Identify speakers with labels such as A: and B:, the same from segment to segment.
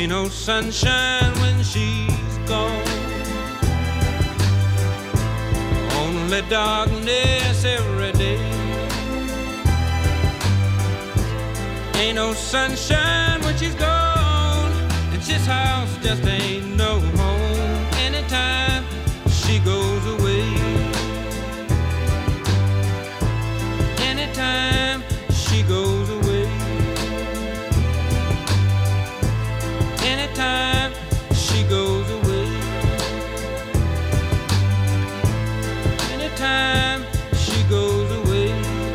A: Ain't no sunshine when she's gone. Only darkness every day. Ain't no sunshine when she's gone. And this house just ain't no home anytime she goes away. Anytime she goes away. Anytime she goes away. Anytime she goes away.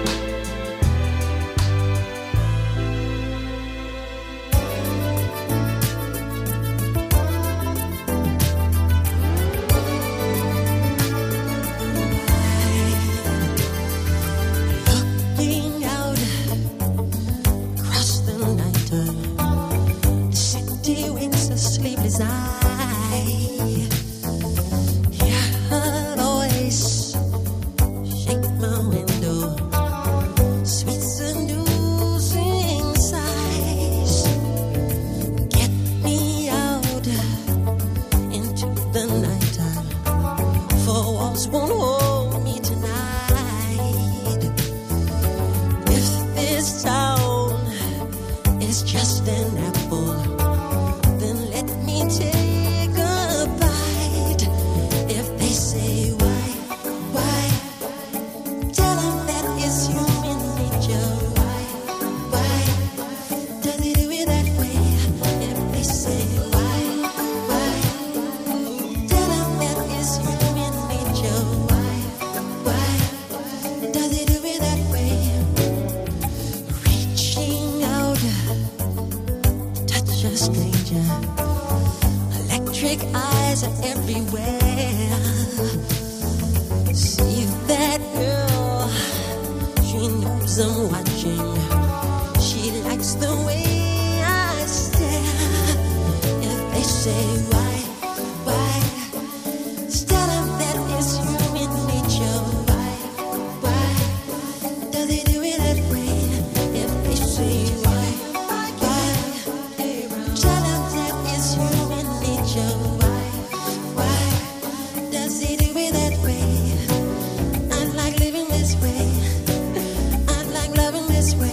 B: Looking out across the night, the city winks a sleepless eye. Hear her voice shake my window, sweet seducing sighs. Get me out into the nighttime, for walls won't hold me tonight. If this town is just an apple, then let me take a bite. If they say why, tell them that it's human nature. Why, does it do it that way? If they say why, tell them that it's human nature. Why, does it do it that way? Reaching out, touch a stranger. Electric eyes are everywhere. See that girl, she knows I'm watching. She likes the way I stare. If they say why, tell them that it's human nature. Why, does it do it that way? If they say why, tell them that it's human nature. Why, does it do it that way? I like living this way. I like loving this way.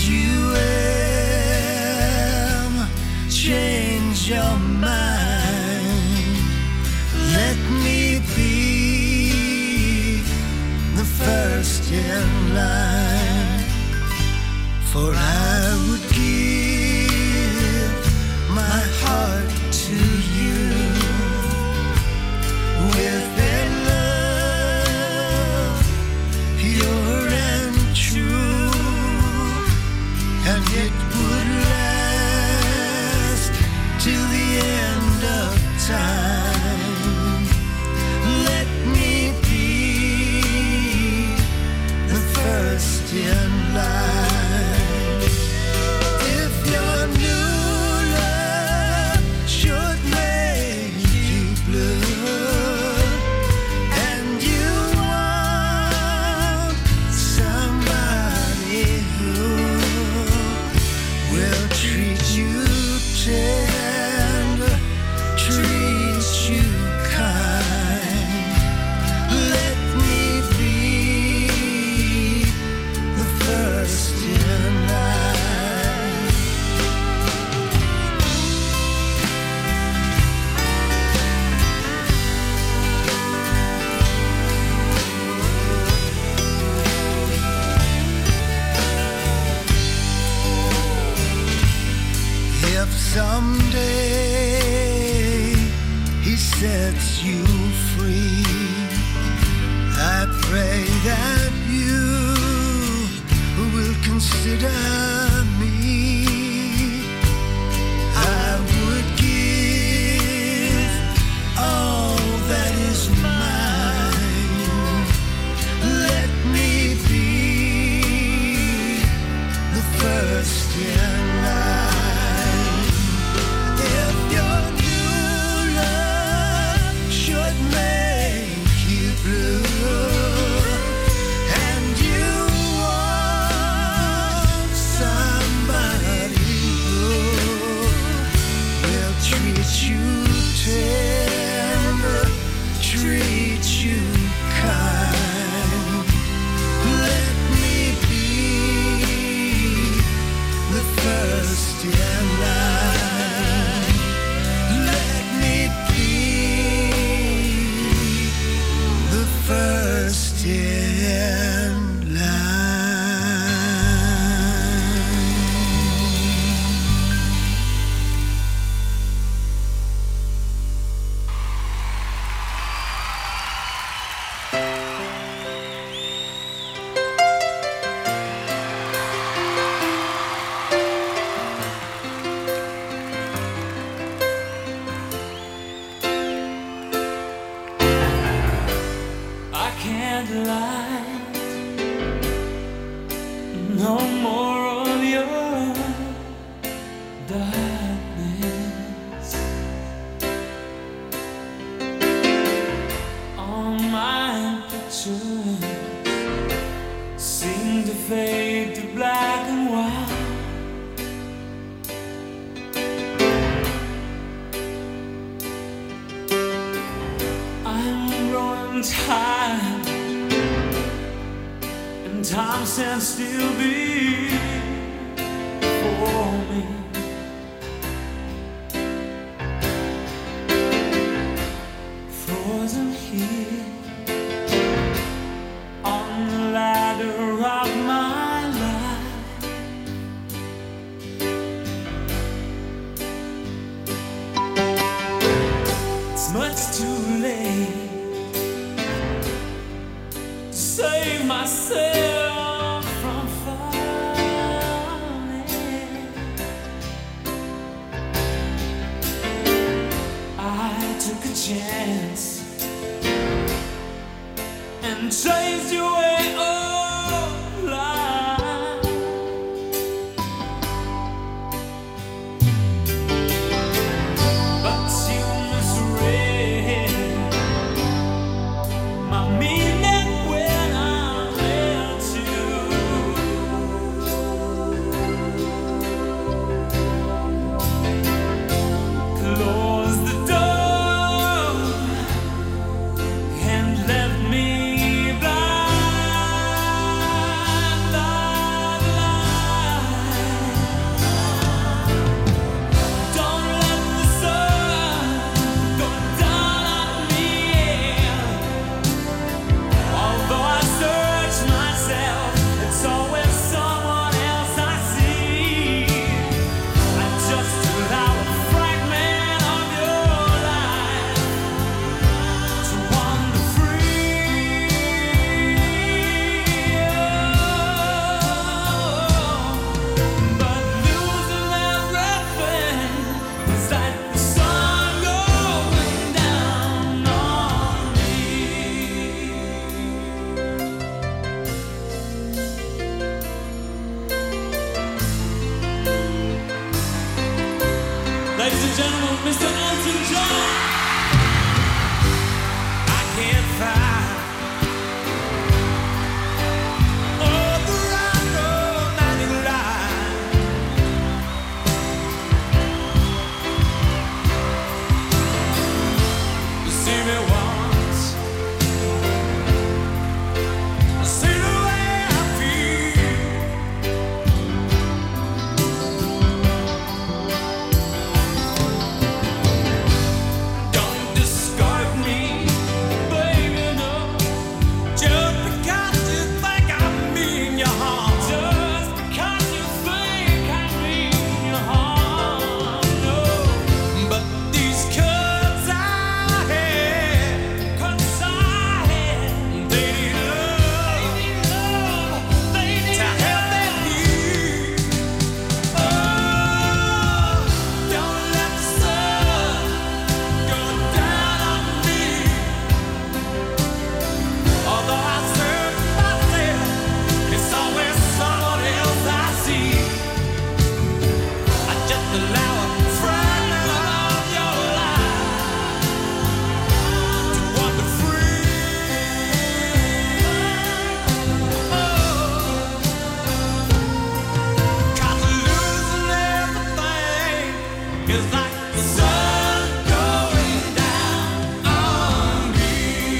C: you change your mind, let me be the first in line, for I would give my heart to you with their love, pure and true, and it would last till the end of time. Let me be the first in line. If your new love should make you blue, and you want somebody who will treat you tender, treat you kind, let me be the first in line. If someday he sets you free, I pray that you will consider me. I would give all that is mine. Let me be the first in line. If your new love should make you blue, and you want somebody who will treat you tender, treat you kind, let me be the first in line. Let me be the first in line.
A: I can't lie, no more of your darkness. All my pictures seem to fade to black and white. I'm growing tired, and time stands still before me. Frozen here on the ladder of my life. It's much too late to save myself from fire. Ladies and gentlemen, Mr. Elton John. I can't find all the right romantic line. You see me once, see the way I feel. Don't discard me, baby, no. Just because you think I mean you harm. Just because you think I mean you harm, no. But these cuts I had, they need love, they need to help their need. Oh, don't let the sun go down on me. Although I search myself, it's always someone else I see. I just allow a fragment of your life to wander free. Cause losing everything is like the sun going down on me.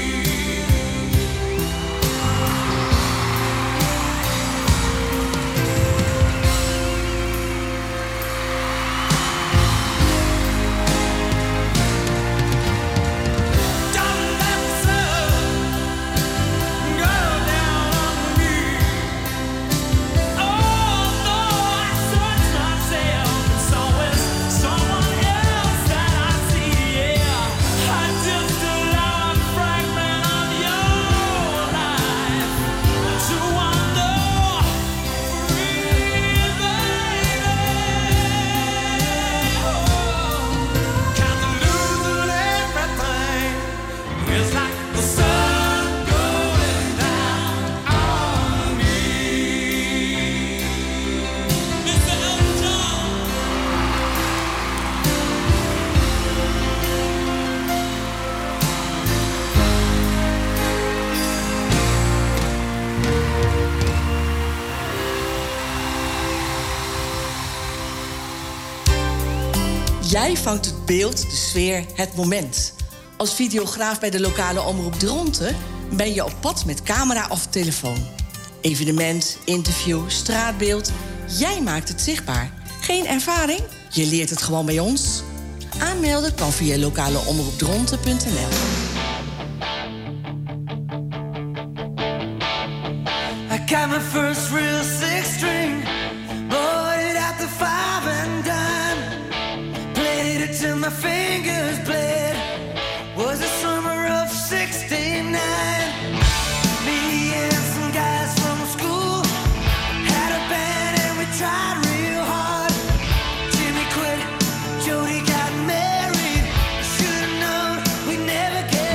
A: Don't let the sun go down on me. Although I search myself, it's always someone else that I see. Yeah, I just allow a fragment of your life to wander free, baby. Cause losing everything is like the sun going down on me. Mr. Elton John.
D: Jij vangt het beeld, de sfeer, het moment. Als videograaf bij de lokale omroep Dronten ben je op pad met camera of telefoon. Evenement, interview, straatbeeld. Jij maakt het zichtbaar. Geen ervaring? Je leert het gewoon bij ons. Aanmelden kan via lokaleomroepdronten.nl.
C: I got my first real six string, bought it at the 5 and dime, played it till my fingers bled. Was the summer of '69. Me and some guys from school had a band and we tried real hard. Jimmy quit, Jody got married. Should've known we'd never get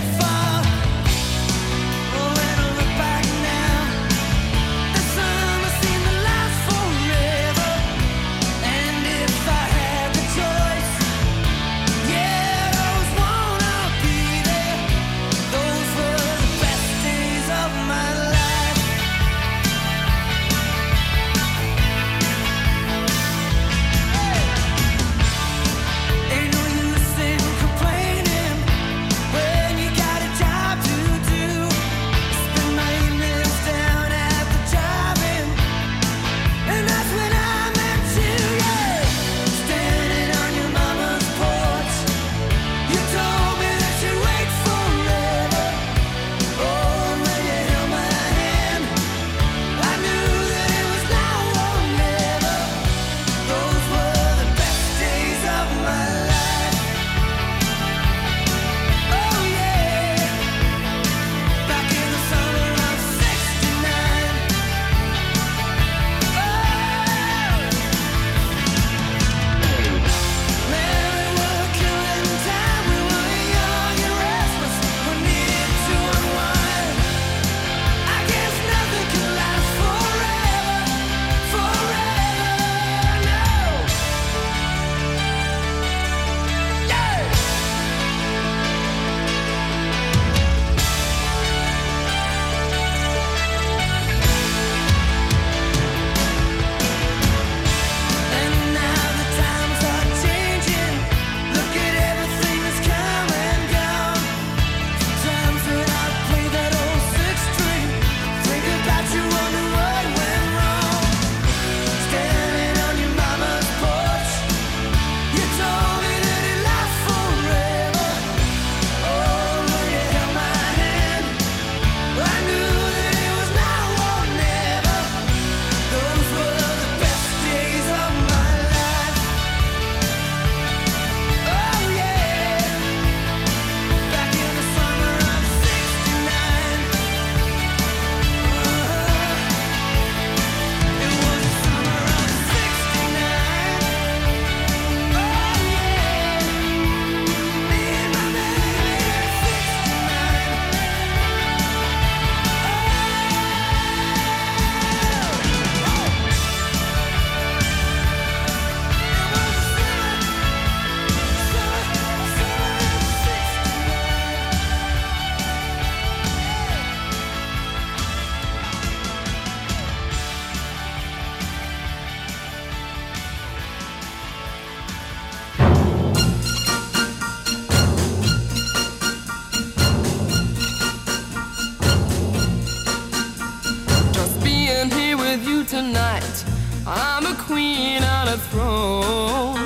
E: queen on a throne.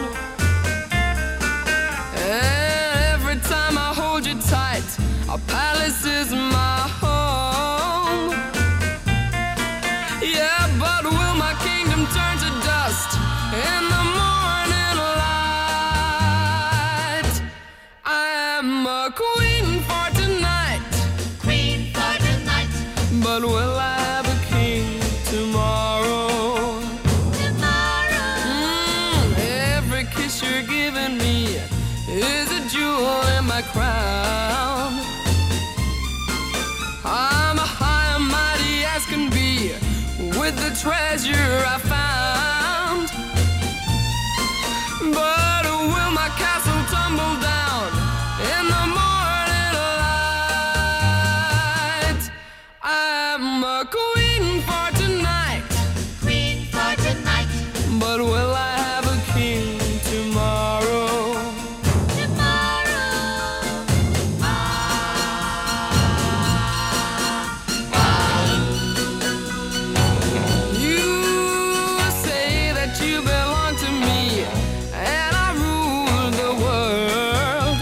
E: And every time I hold you tight, our palace is my home. Yeah, but will my kingdom turn to dust in the morning light? I am a queen for tonight,
F: Queen for tonight,
E: but will I have a king tomorrow? Every kiss you're giving me is a jewel in my crown. I'm high and mighty as can be with the treasure I found. But will my castle tumble down in the morning light? I'm a queen for tonight,
F: Queen for tonight,
E: but will I have a king tomorrow? You say that you belong to me, and I rule the world.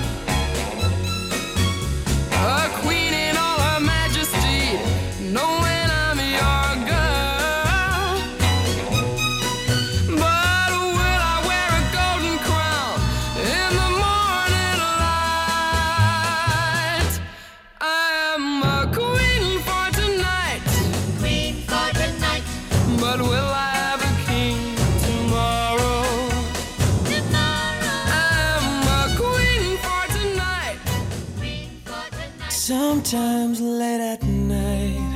E: A queen in all her majesty, knowing I'm your girl. But will I wear a golden crown in the morning light? I am a queen for tonight,
F: Queen for tonight,
E: but will I have a king tomorrow? I'm a queen for tonight.
F: Queen for tonight.
C: Sometimes late at night,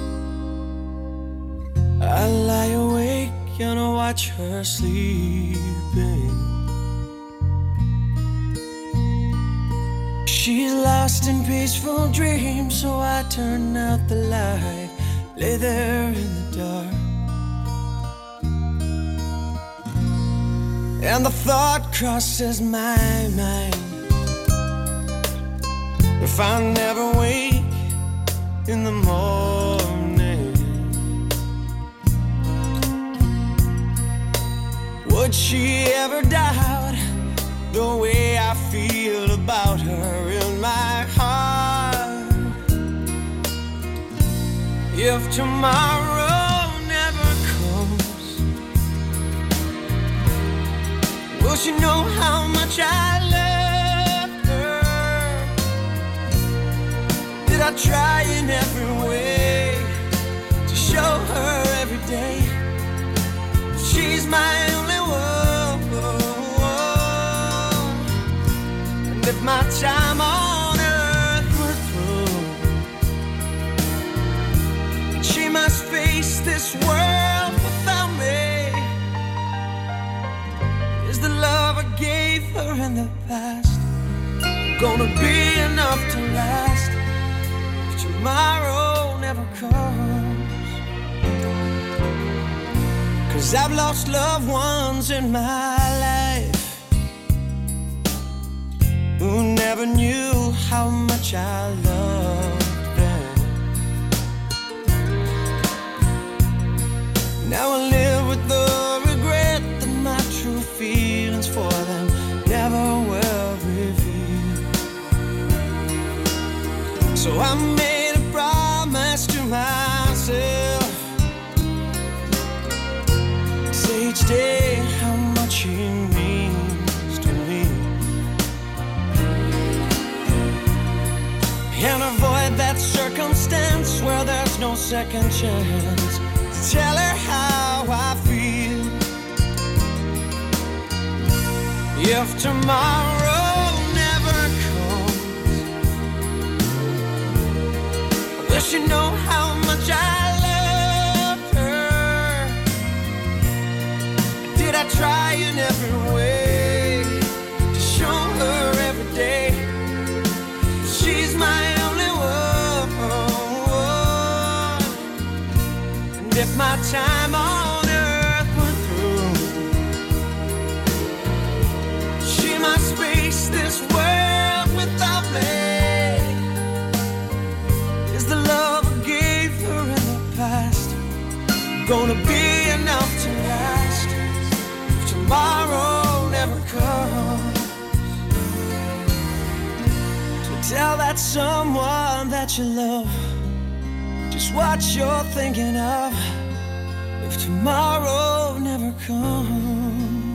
C: I lie awake and I watch her sleeping. She's lost in peaceful dreams, so I turn out the light, lay there in the dark. And the thought crosses my mind, if I never wake in the morning, would she ever doubt the way I feel about her in my heart? If tomorrow never comes, will she know how much I love her? Did I try in every way to show her every day she's my only one? And if my time on earth were through, she must face this world without me. Is the love I gave her in the past gonna be enough to last if tomorrow never comes? 'Cause I've lost loved ones in my life who never knew how much I loved them. Now I live with the regret that my true feelings for them never were revealed. So I made a promise to myself, say each day how much he means to me, and avoid that circumstance where there's no second chance to tell her how I feel. If tomorrow never comes, will she know how much I loved her? Did I try in every way to show her every day she's my only one? And if my time on earth were through, she must face this world without me. Is the love I gave her in the past gonna be enough to last Tell that someone that you love just what you're thinking of if tomorrow never comes.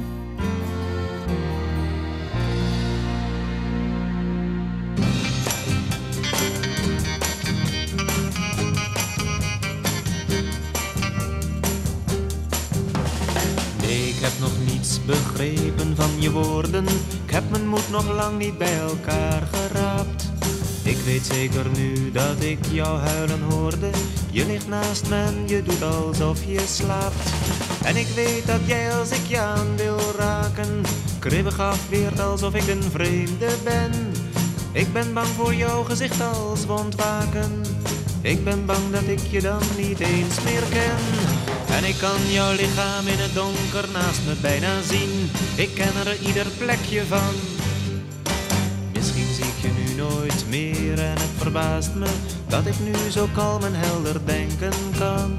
G: Ik heb nog niets begrepen van je woorden. Ik heb mijn moed nog lang niet bij elkaar geraapt. Ik weet zeker nu dat ik jou huilen hoorde. Je ligt naast me en je doet alsof je slaapt. En ik weet dat jij als ik je aan wil raken kribbig afweert alsof ik een vreemde ben. Ik ben bang voor jouw gezicht als wondwaken. Ik ben bang dat ik je dan niet eens meer ken. En ik kan jouw lichaam in het donker naast me bijna zien. Ik ken er ieder plekje van. Misschien zie ik je nu nooit meer en het verbaast me dat ik nu zo kalm en helder denken kan.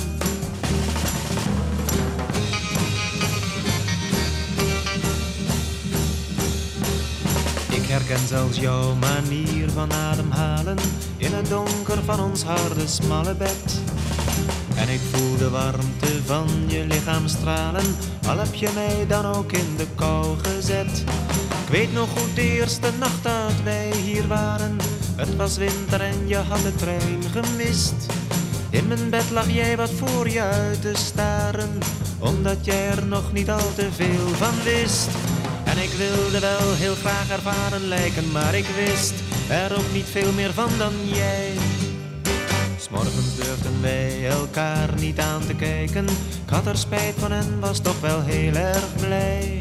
G: Ik herken zelfs jouw manier van ademhalen in het donker van ons harde smalle bed. En ik voel de warmte van je lichaam stralen, al heb je mij dan ook in de kou gezet. Ik weet nog goed de eerste nacht dat wij hier waren. Het was winter en je had de trein gemist. In mijn bed lag jij wat voor je uit te staren, omdat jij er nog niet al te veel van wist. En ik wilde wel heel graag ervaren lijken, maar ik wist er ook niet veel meer van dan jij. 'S Morgens durfden wij elkaar niet aan te kijken. Ik had er spijt van en was toch wel heel erg blij.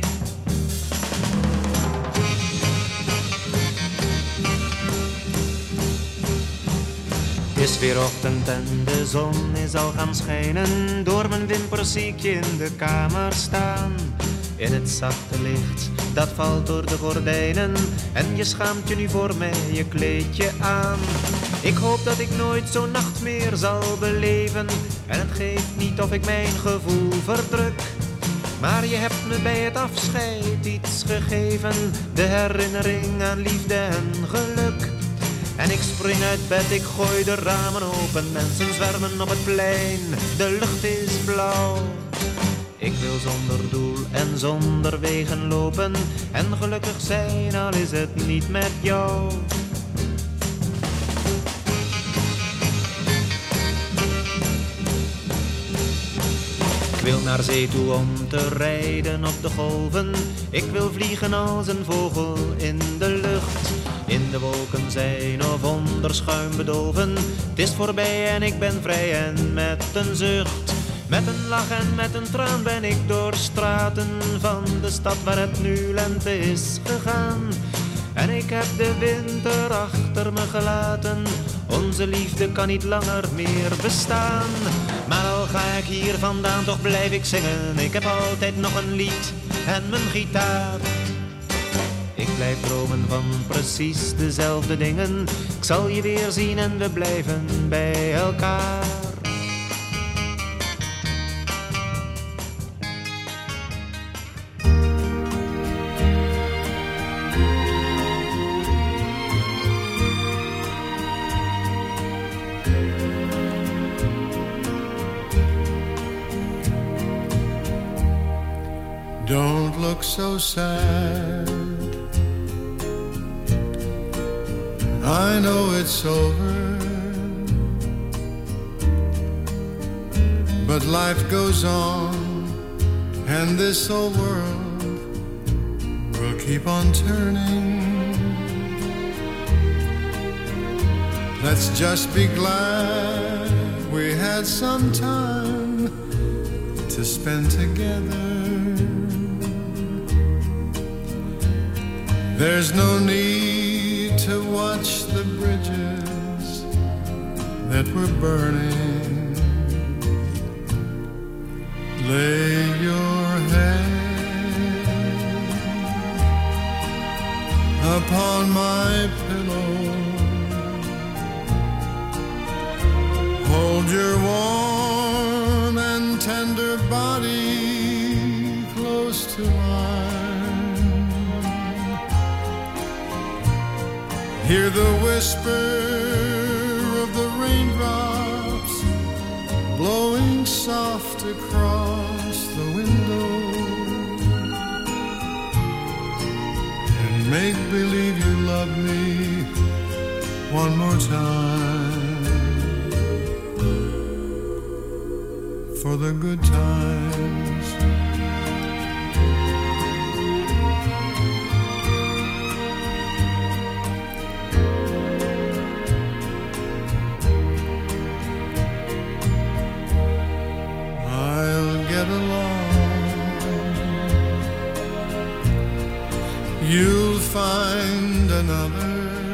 G: Het is weer ochtend en de zon is al gaan schijnen. Door mijn wimpers zie ik je in de kamer staan. In het zachte licht, dat valt door de gordijnen. En je schaamt je nu voor mij je kleedje aan. Ik hoop dat ik nooit zo'n nacht meer zal beleven. En het geeft niet of ik mijn gevoel verdruk. Maar je hebt me bij het afscheid iets gegeven. De herinnering aan liefde en geluk. En ik spring uit bed, ik gooi de ramen open. Mensen zwermen op het plein, de lucht is blauw. Ik wil zonder doel en zonder wegen lopen. En gelukkig zijn, al is het niet met jou. Ik wil naar zee toe om te rijden op de golven. Ik wil vliegen als een vogel in de lucht. In de wolken zijn of onder schuim bedolven. Het is voorbij en ik ben vrij en met een zucht. Met een lach en met een traan ben ik door straten van de stad waar het nu lente is gegaan. En ik heb de winter achter me gelaten. Onze liefde kan niet langer meer bestaan. Maar al ga ik hier vandaan, toch blijf ik zingen. Ik heb altijd nog een lied en mijn gitaar. Ik blijf dromen van precies dezelfde dingen. Ik zal je weer zien en we blijven bij elkaar.
H: Don't look so sad. I know it's over, but life goes on, and this old world will keep on turning. Let's just be glad we had some time to spend together. There's no need to watch the bridges that were burning. Lay your head upon my pillow. Hold your warm and tender body close to mine. Hear the whisper of the raindrops blowing soft across the window, and make believe you love me one more time for the good times. I'll get along. You'll find another,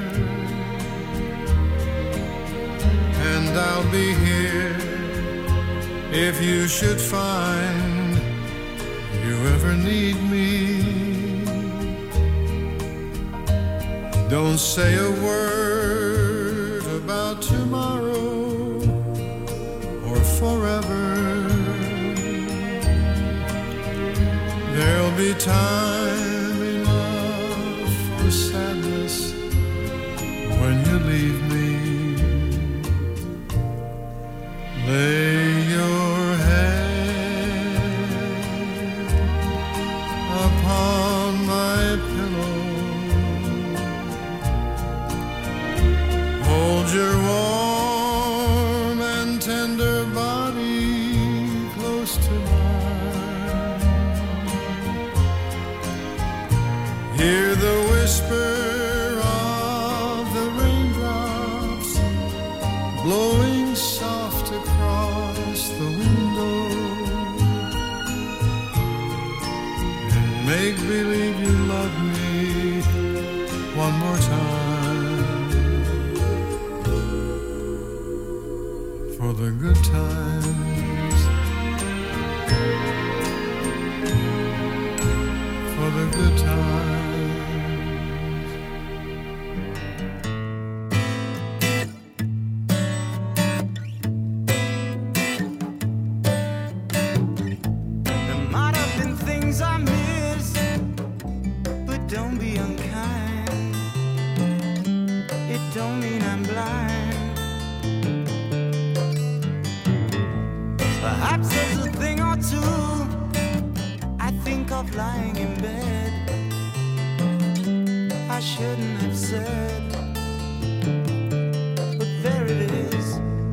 H: and I'll be here if you should find you ever need me. Don't say a word about tomorrow or forever. There'll be time enough for sadness when you leave me. Lay your head upon my pillow, hold your warm and tender body close to mine. Hear the whisper of the raindrops blowing soft across the window, and make believe you love me one more time for the good times, for the good times.
C: There might have been things I missed, but don't be unkind. It don't mean I'm blind. Perhaps there's a thing or two I think of lying in bed I shouldn't have said, but there it is.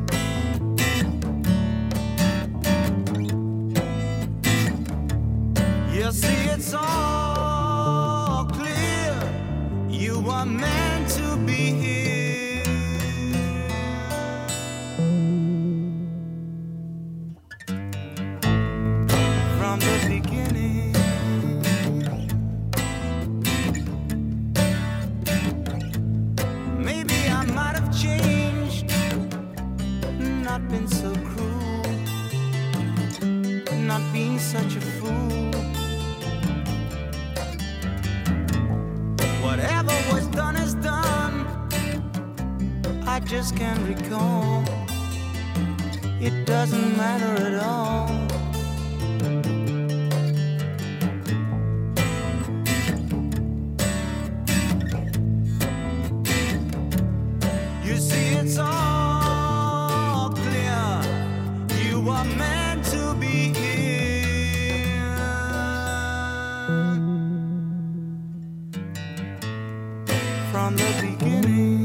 C: You see, it's all clear. You were meant to be here. From the beginning. Maybe I might have changed, not been so cruel, not being such a fool. Whatever was done is done. I just can't recall. It doesn't matter at all. You see, it's all clear. You were meant to be here. From the beginning.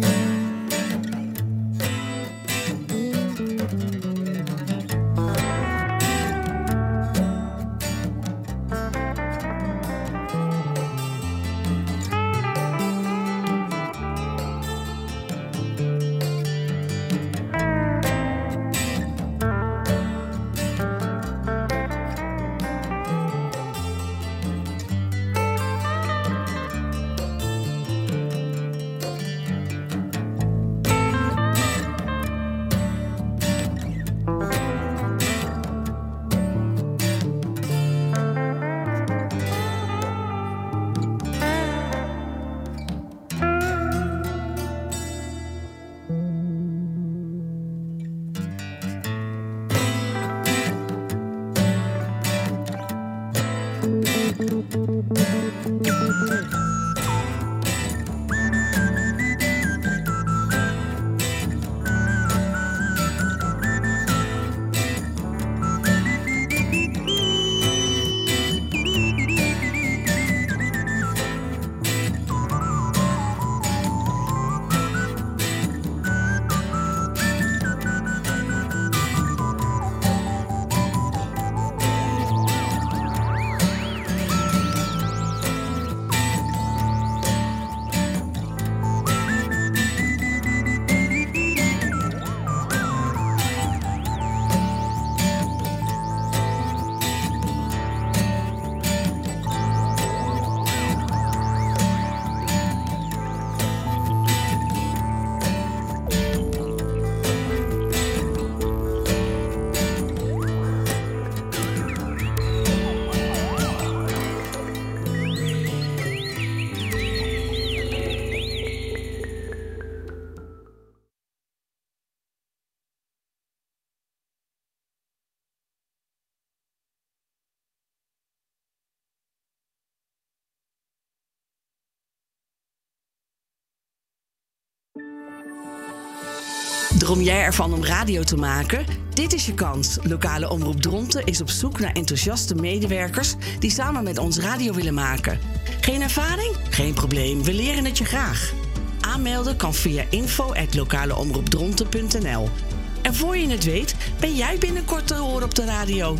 D: Droom jij ervan om radio te maken? Dit is je kans. Lokale Omroep Dronten is op zoek naar enthousiaste medewerkers die samen met ons radio willen maken. Geen ervaring? Geen probleem, we leren het je graag. Aanmelden kan via info@lokaleomroepdronten.nl. En voor je het weet, ben jij binnenkort te horen op de radio.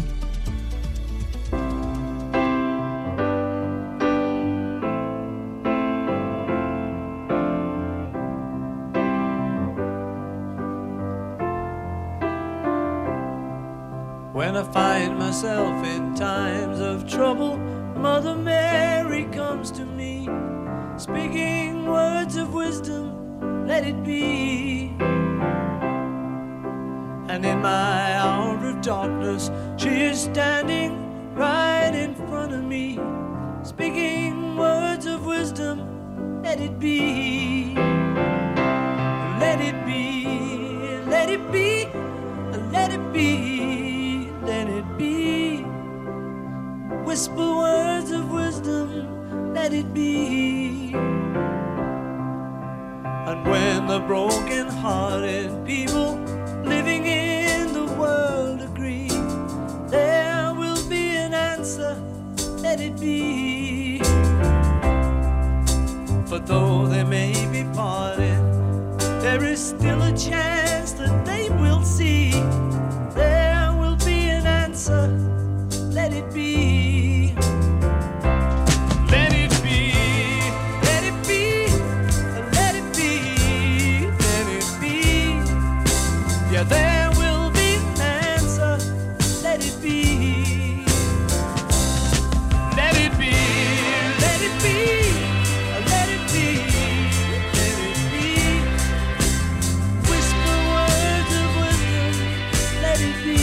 C: When I find myself in times of trouble, Mother Mary comes to me, speaking words of wisdom, let it be. And in my hour of darkness, she is standing right in front of me, speaking words of wisdom, let it be. Let it be, let it be, let it be. Let it be. Whisper words of wisdom, let it be. And when the broken-hearted people living in the world agree, there will be an answer, let it be. For though they may be parted, there is still a chance that they will see. There will be an answer, let it be. Let it be, let it be, let it be, let it be. Yeah, there will be an answer, let it be. Let it be, let it be, let it be, let it be. Whisper words of wisdom, let it be.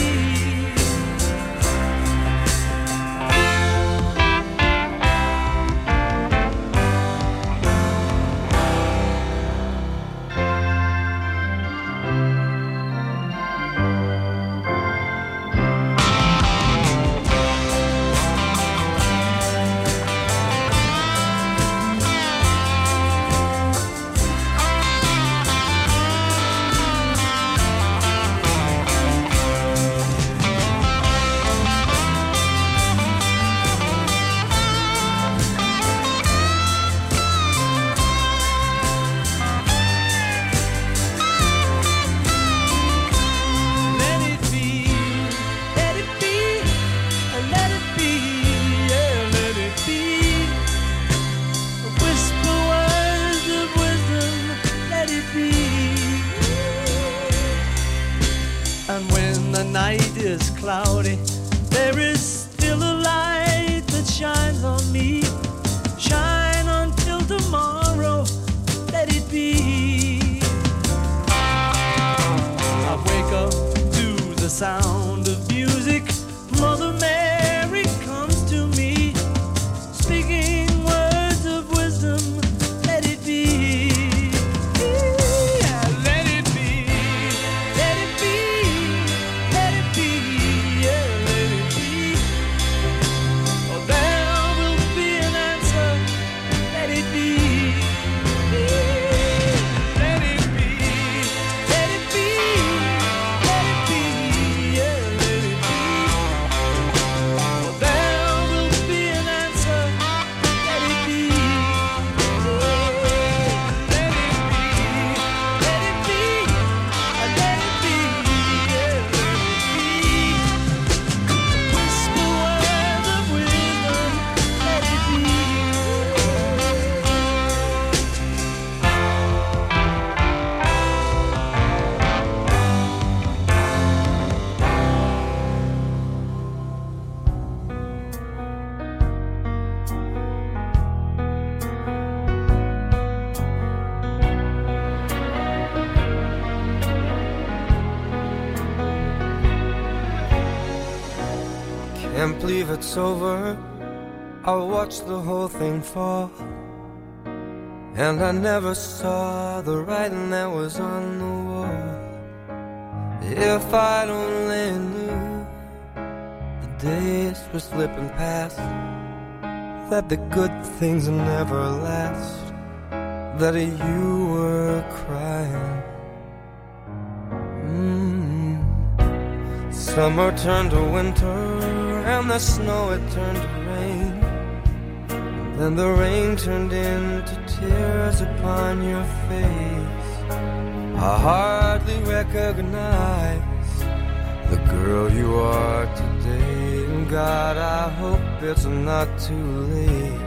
C: And when the night is cloudy, there is still a light that shines on me. Shine until tomorrow, let it be. I wake up to the sound of music. Mother Mary comes to me, speaking words of wisdom, let it be.
I: Can't believe it's over. I watched the whole thing fall, and I never saw the writing that was on the wall. If I'd only knew the days were slipping past, that the good things never last, that you were crying. Summer turned to winter, and the snow it turned to rain. And then the rain turned into tears upon your face. I hardly recognize the girl you are today. And God, I hope it's not too late.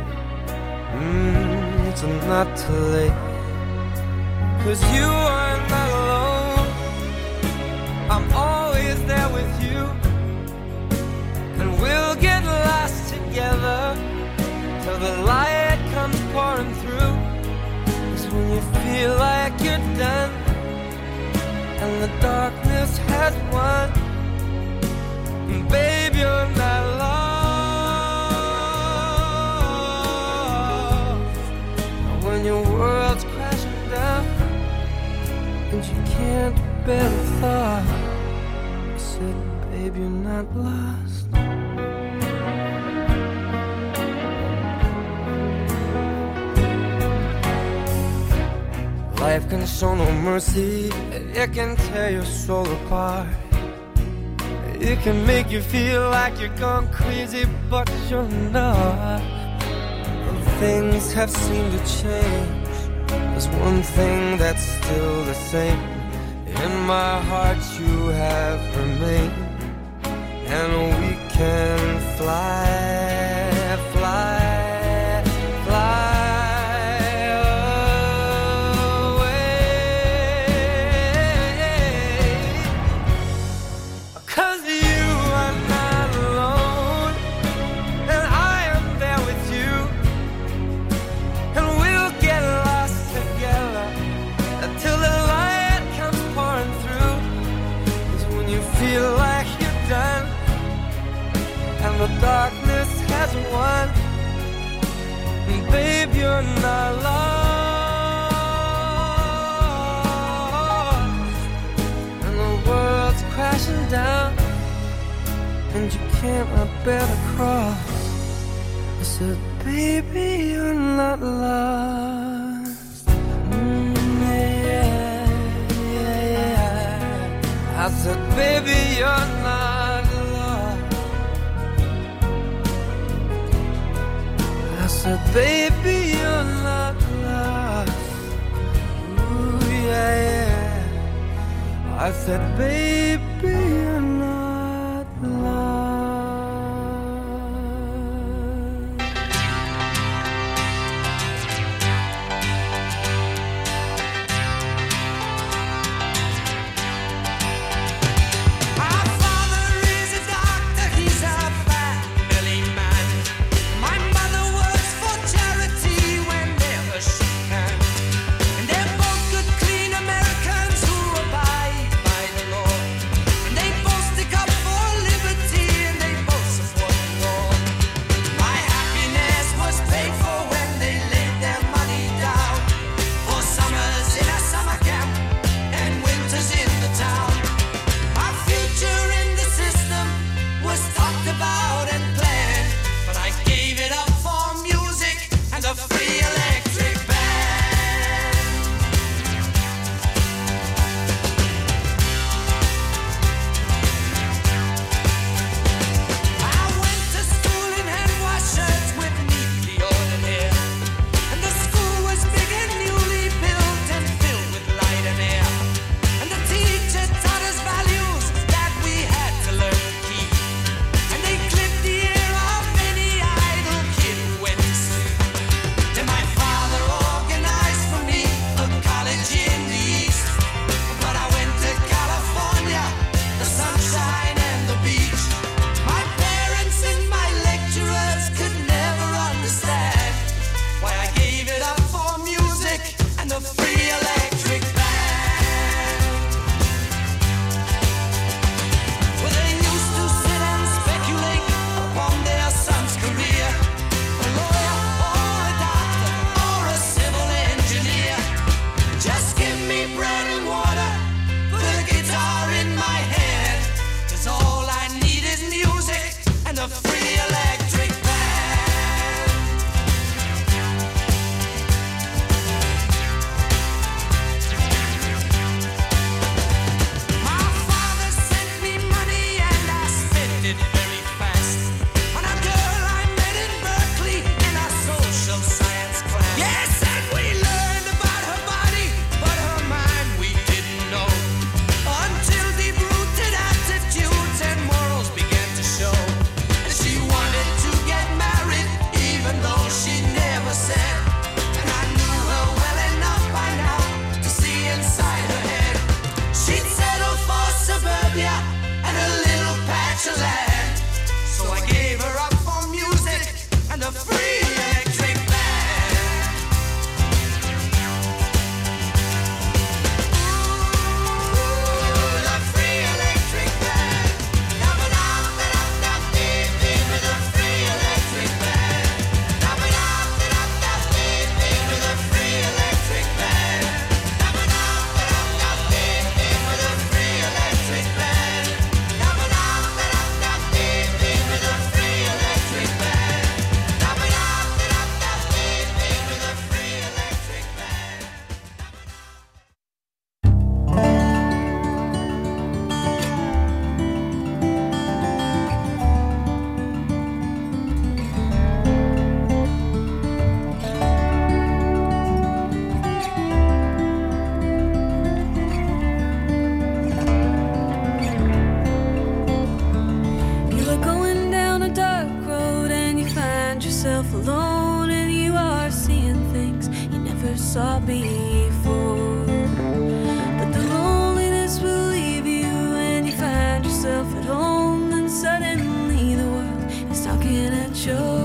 I: It's not too late. 'Cause you are not alone. I'm always there with you. And we'll get lost together till the light comes pouring through. 'Cause when you feel like you're done and the darkness has won, and babe, you're not lost. When your world's crashing down and you can't bear the thought, I said, babe, you're not lost. Life can show no mercy, it can tear your soul apart. It can make you feel like you're gone crazy, but you're not. Things have seemed to change. There's one thing that's still the same. In my heart you have remained. And we can fly, fly, fly away. 'Cause you are not alone, and I am there with you. And we'll get lost together until the light comes pouring through. 'Cause when you feel like you're done and the darkness has won, and babe, you're not lost. And the world's crashing down and you can't bear the cross. I said, baby, you're not lost. Yeah, yeah, yeah. I said, baby, you're not lost. I said, baby, you're not lost. Ooh, yeah, yeah. I said, baby, you're not lost.
C: My father is a doctor, he's a family man. My mother works for charity whenever she can. And they're both good, clean Americans who abide by the law. electric band. Ooh, the free electric band. Dum-a-dum-da-dum-dum-dee-dee with a free electric band. Dum-a-dum-da-dum-dum-dee-dee with a free electric band. Dum-a-dum-da-dum-dum-dee-dee with a free electric band. Dum-a-dum-da-dum-dum-dee-dee with a free electric band. Dum-a-dum-da-dum-dum-dee-dee with a free electric band.
J: You are going down a dark road and you find yourself alone and you are seeing things you never saw before. But the loneliness will leave you and you find yourself at home and suddenly the world is talking at your